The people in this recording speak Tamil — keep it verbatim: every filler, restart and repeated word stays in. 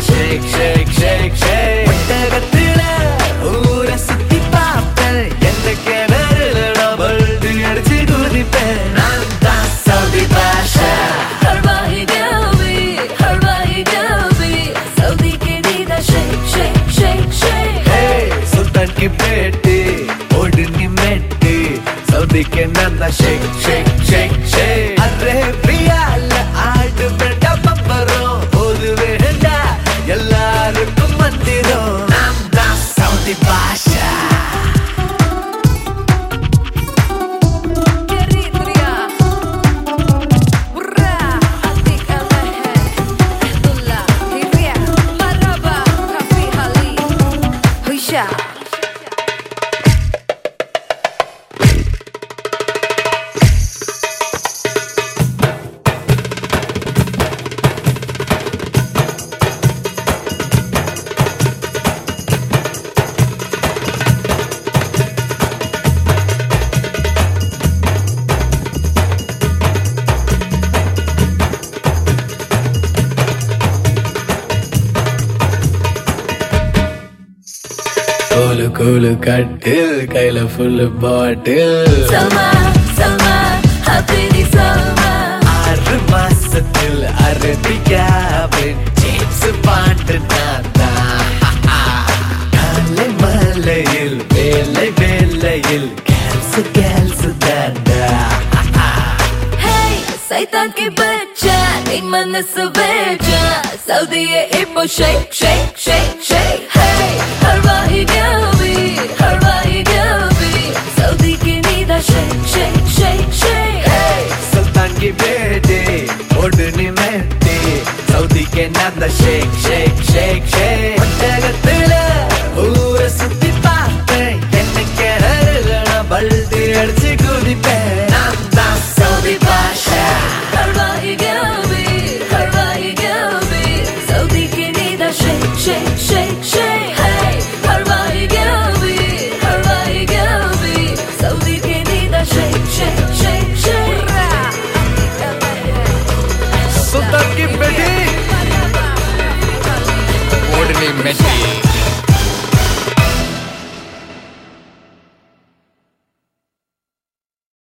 shake shake shake shake ஒட்டகத்தில ஊரை சுத்தி பார்ப்பேன் எந்த கிணறுல நான் பல்டி அடிச்சு குதிப்பேன் நான் தான் சவுதி பாஷா हरवाही गवी हरवाही गवी सऊदी के दीदा shake shake shake shake hey सुल्तान की बेटी ओढ़नी मेटी सऊदी के Nanda shake shake shake shake अरे प्रियाल आड़ बेटा बम्बरो ओद वेंडा எல்லாருக்கும் மந்திரம் நாம் தான் சவுதி பாஷா Cool cool கட்டில் கையில full bottle Salma Salma happy Salma ஆறு மாசத்தில் அரபியாவின் ஜேம்ஸ் பாண்டு நான்தா காலை மலையில் வேலை வேலையில் கேல்ஸ் கேல்ஸ் தாண்டா Hey Saitan की बच्चा इन मन से बेचा सऊदी ये इमो shake shake shake shake Hey हरवाही गवी हरवाही गवी सऊदी की नीदा shake shake shake shake Hey सुल्तान की बेटी ओढ़नी मेटी सऊदी के Nanda shake shake shake shake ஒட்டகத்தில ஊரை சுத்தி பார்ப்பேன் என்ன கிணறுல நான் பல்டி அடிச்சு குதிப்பேன் நான் தான் சவுதி பாஷா हरवाही गवी हरवाही गवी सऊदी की नीदा shake shake shake shake Hey हरवाही गवी हरवाही गवी सऊदी की नीदा shake shake shake shake सुल्तान की बेटी